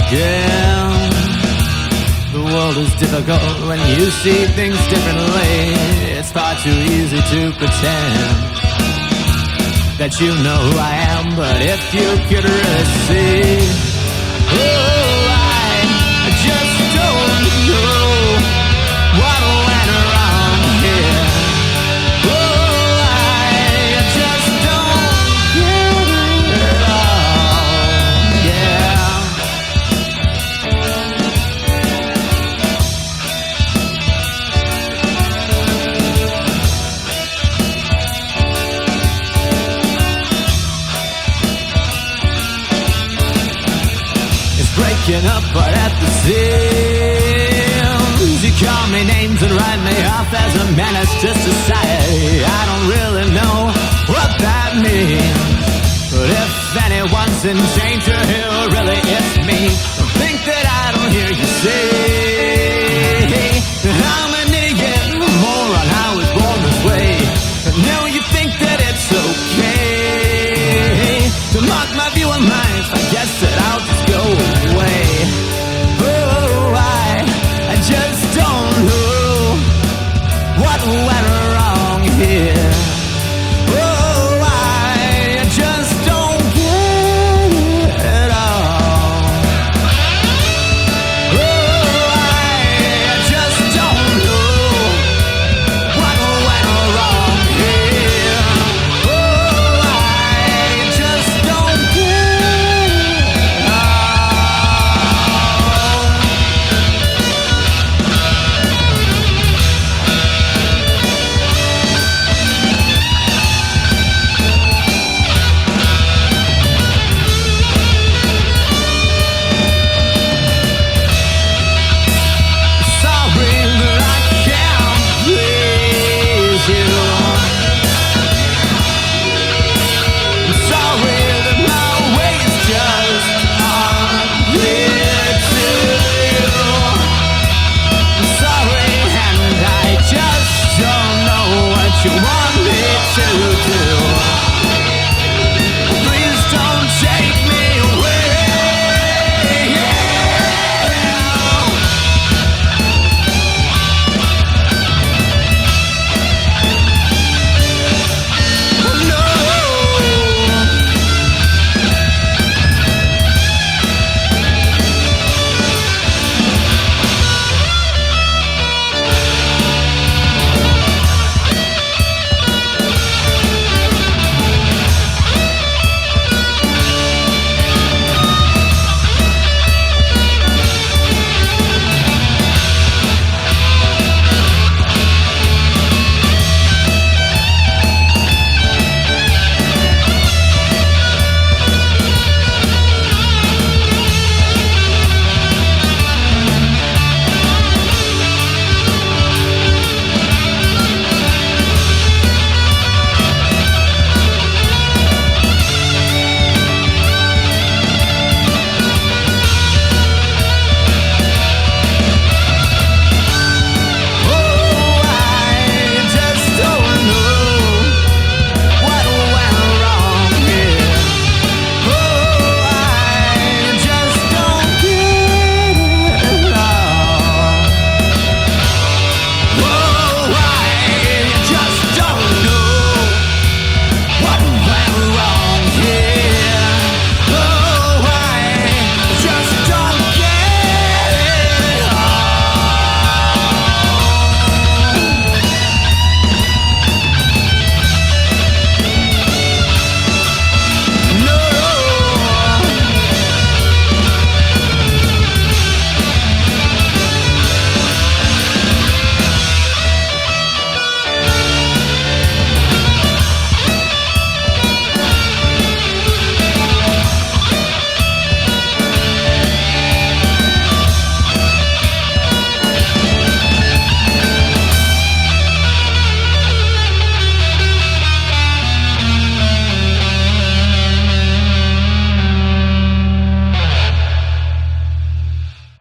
again. The world is difficult when you see things differently. It's far too easy to pretend that you know who I am, but if you could really see, oh, I just don't know what went wrong here. Oh, I just don't get it all, yeah. Breaking up but at the seams. You call me names and write me off as a menace to society. I don't really know what that means, but if anyone's in danger here